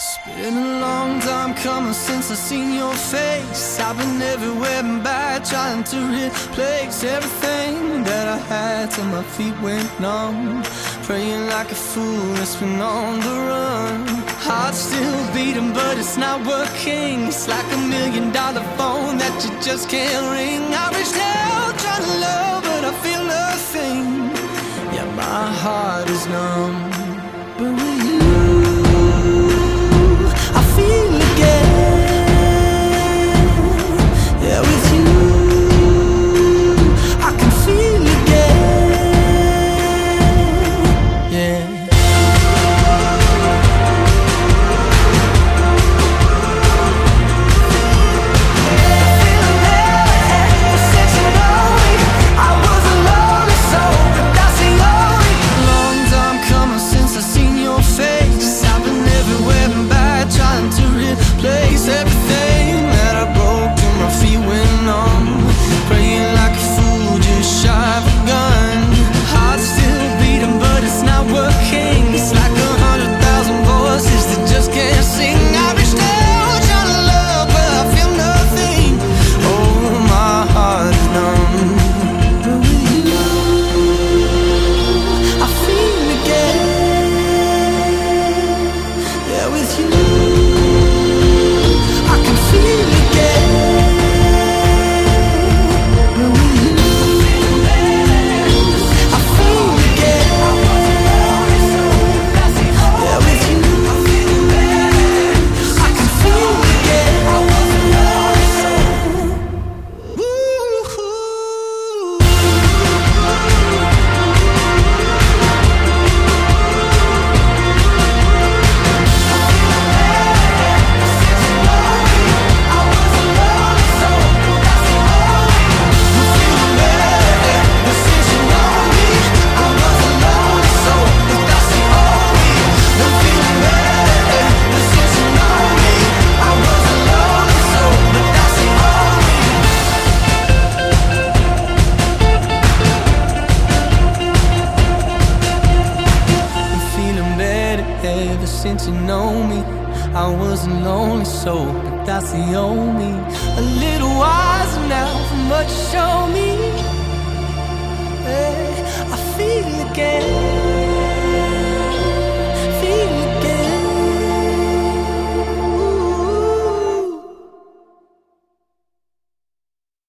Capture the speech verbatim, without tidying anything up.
It's been a long time coming since I seen your face. I've been everywhere and back, trying to replace everything that I had till my feet went numb. Praying like a fool, it's been on the run. Heart still beating, but it's not working. It's like a million dollar phone that you just can't ring. I reached out trying to love, but I feel nothing. Yeah, my heart is numb. But with you, I feel again. Yeah, with you, I can feel again. Yeah. Place everything that I broke till my feet went numb. Praying like a fool, just shy of a gun. Heart still beating, but it's not working. It's like a hundred thousand voices that just can't sing. I reached out trying to love, but I feel nothing. Oh, my heart is numb. But with you, I feel again. Yeah, with you, ever since you know me, I wasn't lonely, so but that's the only. A little wiser now from what you show me. Hey, I feel again.